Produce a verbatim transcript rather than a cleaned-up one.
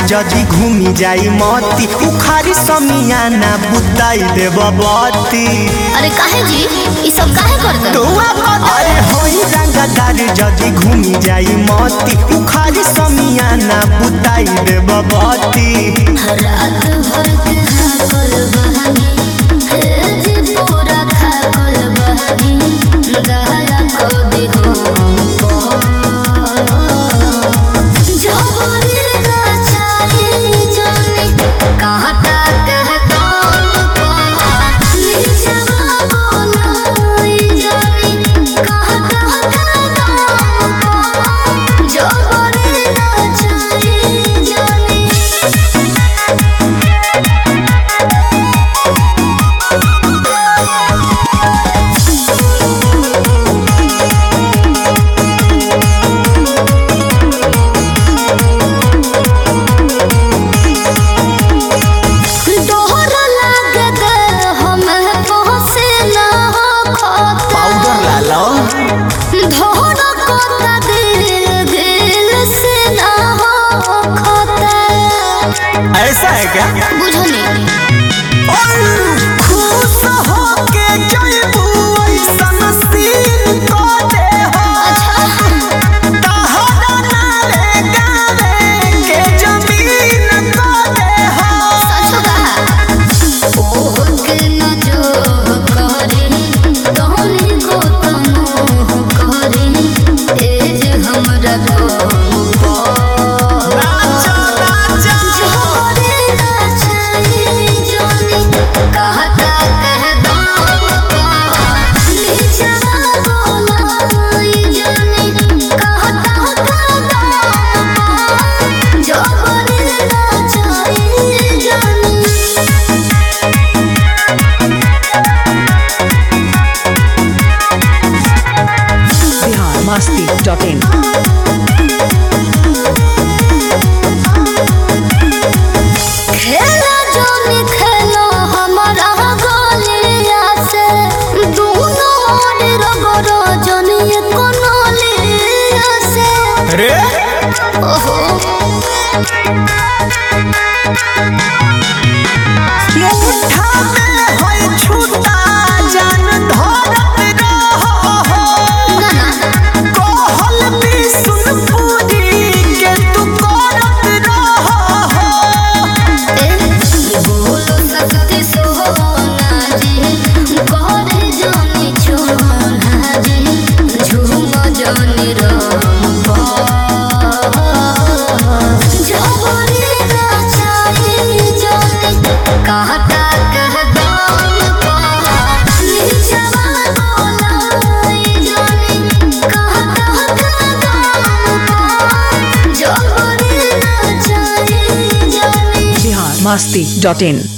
जदि घूमी जाई मती उखारी समियाना बुताई देब बती। अरे काहे जी ई सब काहे करत तो अरे होई रंगदार जदि घूमी जाई मती उखारी समियाना बुताई देब बती। रात भर के हाकल बहानी हे जी पूरा खाकल बहानी दहया को दिहो ऐसा है क्या? बुझो नहीं खुश होके जइबू ऐसन सीन को दे हो। तहरा नाले गावे के जमीन को दे हो। सच कहा ओह के न जो करे तोहनी को तमो करे ए जे हमरा को masti dot in खेला जोनी खेलो हमारा गोलिया से दोनों ओर रगड़ो जोनी कोनो लिया से। रे ओहो मुठा में होई छूटा जान धरत रहो। ना ना कोहल भी सुन पूरी के तू करत रहो। ए बोलो सकती सोना जी करे जोनी छोना जी झूम जोनी रंबा जबरी ना चाहिए जोनी कहता कह दाम पा नीचवा बोलाई जोनी कहता कह दाम पा जबरी ना चाहिए जोनी masti dot in